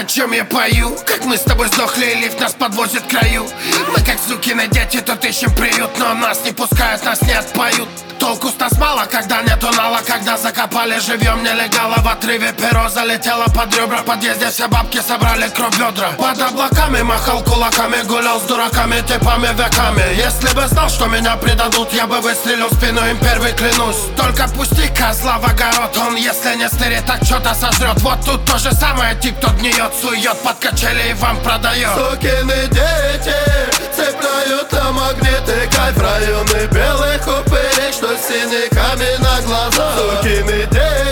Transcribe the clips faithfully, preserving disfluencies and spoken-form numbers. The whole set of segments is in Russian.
о чем я пою? Как мы с тобой сдохли, и лифт нас подвозит к краю. Мы как сукины дети, тут ищем приют, но нас не пускают, нас не отпоют. Толку с нас мало, когда нету нала. Когда закопали живьем нелегала, в отрыве перо залетело под ребра. В подъезде все бабки собрали кровь бедра. Под облаками махал кулаками, гулял с дураками, типами веками. Если бы знал, что меня предадут, я бы выстрелил в спину им первый, клянусь. Только пусти козла в огород, он если не стырит, так что-то сожрет. Вот тут то же самое, тип, кто гниет, сует под качели и вам продает. Сукины дети цепляют на магниты кайф, районы белых упырей, что с синяками на глазах. Сукины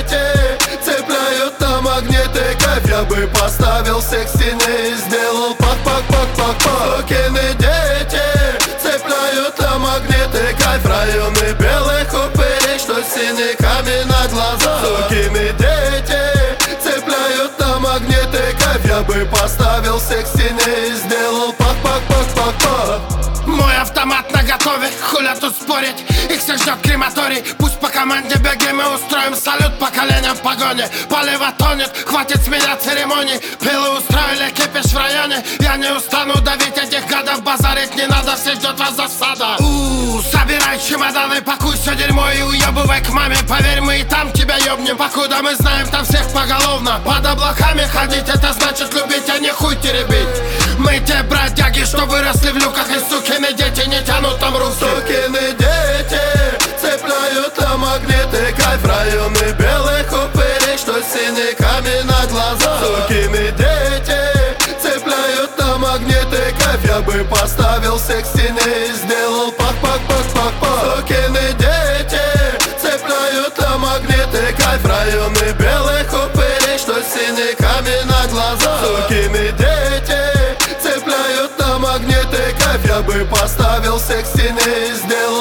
дети цепляют на магниты кайф, я бы поставил всех к стене и сделал пак-пак-пак-пак-пак. Сукины дети цепляют на магниты кайф, районы белых упырей, что с синяками на глазах. Сукины дети цепляют на магниты кайф, я бы поставил всех к стене и сделал пак-пак-пак-пак-пак. Мой автомат наготове, хуля тут спорить, их всех ждет крематорий. Пусть по команде беги, мы устроим салют поколениям в погоне. Полива тонет, хватит с меня церемоний. Пилы устроили кипиш в районе. Я не устану давить этих гадов, базарить не надо, все ждет вас засада. У, собирай чемоданы, пакуй все дерьмо и уебывай к маме. Поверь, мы и там тебя ёбнем, покуда мы знаем там всех поголовно. Под облаками ходить, это значит любить, а не хуй теребить. Мы те бродяги, что выросли в люках, и сукины дети не тянут там руки. Сукины дети цепляют на магниты кайф, районы белых упырей, что с синяками на глазах. Сукины дети цепляют на магниты кайф, я бы поставил всех к стене и сделал пак-пак-пак-пак-пак. Сукины дети цепляют на магниты кайф, районы белых упырей, что с синяками на глазах. Сукины дети цепляют на магниты кайф, я бы поставил всех к стене и сделал